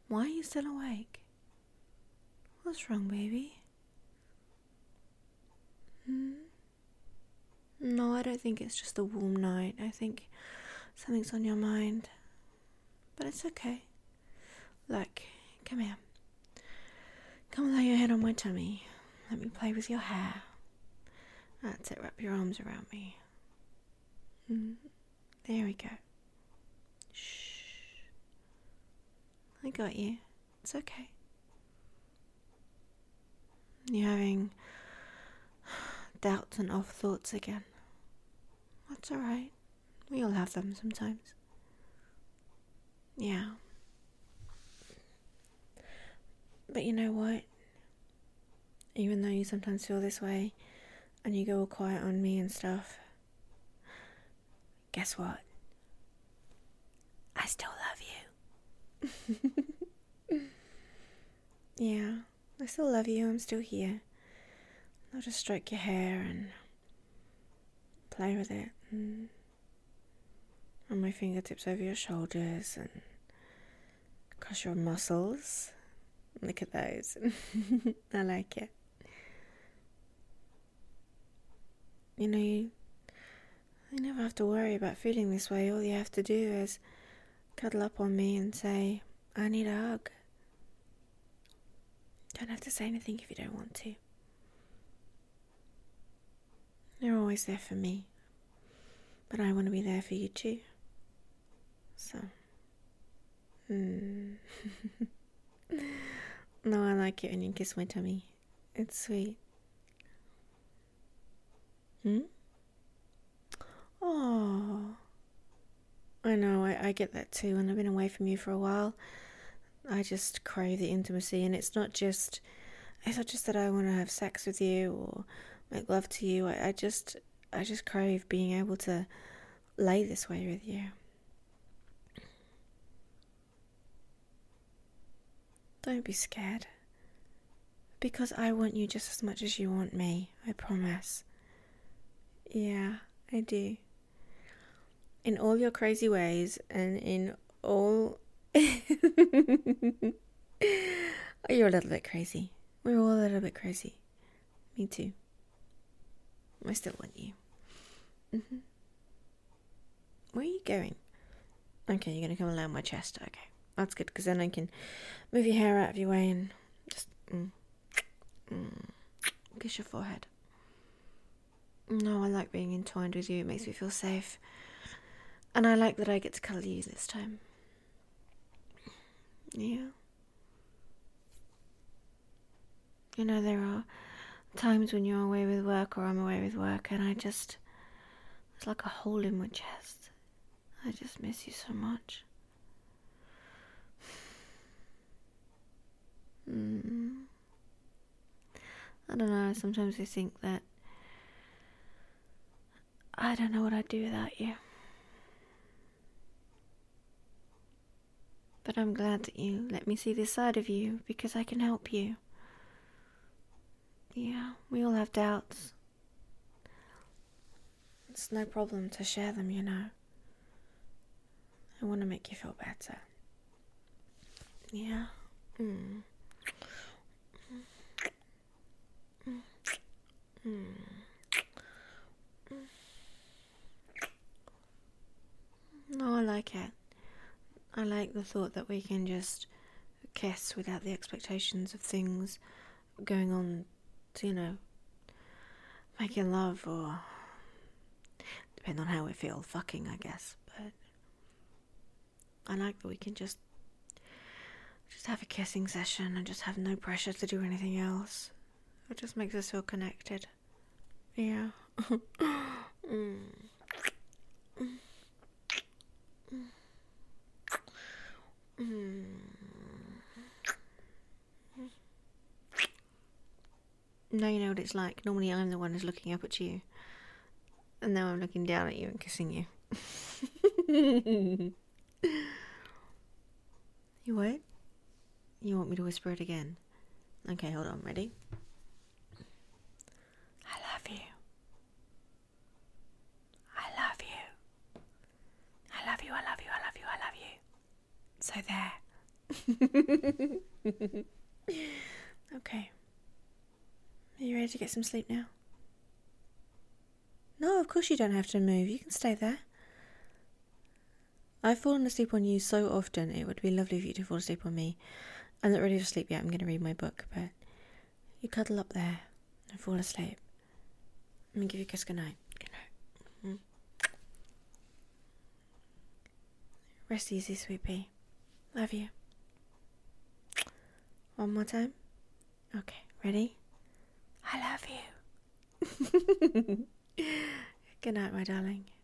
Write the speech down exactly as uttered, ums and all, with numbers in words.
Why are you still awake? What's wrong, baby? Hmm? No, I don't think it's just a warm night. I think something's on your mind. But it's okay. Look, come here. Come lay your head on my tummy. Let me play with your hair. That's it, wrap your arms around me. Mm. There we go. Shh. I got you. It's okay. You're having doubts and off thoughts again. That's alright. We all have them sometimes. Yeah. But you know what? Even though you sometimes feel this way and you go all quiet on me and stuff, guess what? I still love you. Yeah, I still love you. I'm still here. I'll just stroke your hair and play with it and run my fingertips over your shoulders and across your muscles. Look at those. I like it. You know, you, you never have to worry about feeling this way. All you have to do is cuddle up on me and say, I need a hug. Don't have to say anything if you don't want to. You're always there for me. But I want to be there for you too. So. Mm. No, I like it when you kiss my tummy. It's sweet. Hmm? Oh. I know, I, I get that too, and I've been away from you for a while. I just crave the intimacy, and it's not just it's not just that I want to have sex with you or make love to you. I, I just I just crave being able to lay this way with you. Don't be scared. Because I want you just as much as you want me, I promise. Yeah, I do. In all your crazy ways and in all... You're a little bit crazy. We're all a little bit crazy. Me too. I still want you. Mm-hmm. Where are you going? Okay, you're going to come and lay on my chest. Okay, that's good, because then I can move your hair out of your way and just mm, mm, kiss your forehead. No, I like being entwined with you. It makes me feel safe. And I like that I get to cuddle you this time. Yeah. You know, there are times when you're away with work or I'm away with work and I just... It's like a hole in my chest. I just miss you so much. Mm. I don't know, sometimes I think that I don't know what I'd do without you. But I'm glad that you let me see this side of you because I can help you. Yeah, we all have doubts. It's no problem to share them, you know. I want to make you feel better. Yeah. Mm. Mm. Mm. No, I like it. I like the thought that we can just kiss without the expectations of things going on to, you know, making love or, depending on how we feel, fucking, I guess. But I like that we can just just have a kissing session and just have no pressure to do anything else. It just makes us feel connected. Yeah. mm. Mm. Now you know what it's like. Normally I'm the one who's looking up at you. And now I'm looking down at you and kissing you. You what? You want me to whisper it again? Okay, hold on. Ready? I love you. I love you. I love you, I love you, I love you, I love you. So there. Okay. Are you ready to get some sleep now? No, of course you don't have to move. You can stay there. I've fallen asleep on you so often, it would be lovely for you to fall asleep on me. I'm not ready to sleep yet, I'm going to read my book, but you cuddle up there and fall asleep. Let me give you a kiss goodnight. Good night. Mm-hmm. Rest easy, sweet pea. Love you. One more time. Okay, ready? I love you. Good night, my darling.